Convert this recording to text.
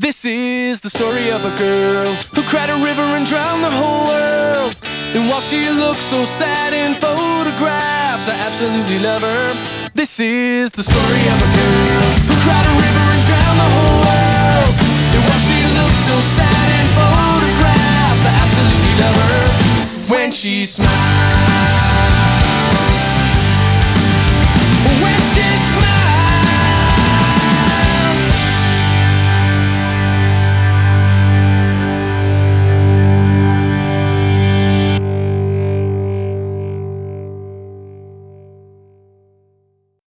This is the story of a girl who cried a river and drowned the whole world. And while she looks so sad in photographs, I absolutely love her. This is the story of a girl who cried a river and drowned the whole world. And while she looks so sad in photographs, I absolutely love her. When she smiles, when she smiles.